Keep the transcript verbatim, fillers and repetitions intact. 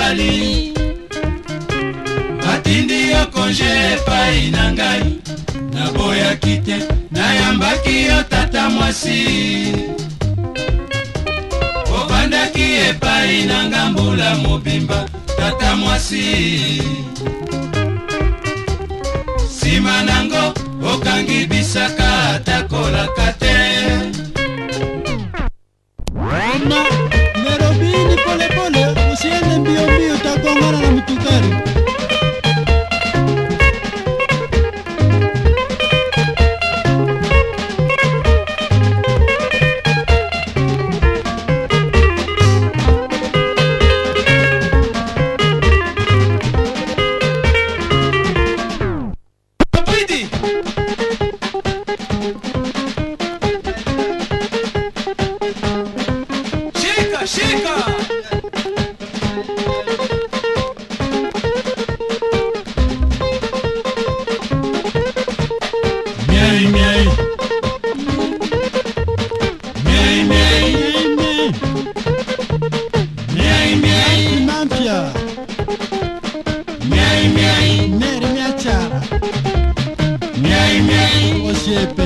mobali Matindi yo konje pa inangai Na boya kite na yambaki yo tata mwasi Obandaki epa inangambula mobimba tata mwasi Sima nango okangi bisaka atakola kate Wana Nairobi ni pole pole usiende mbio mbio utagongana na mtukari Shika Miai miai Miai miai Miai miai Mampia Miai miai Neri miachara Miai miai Osiepe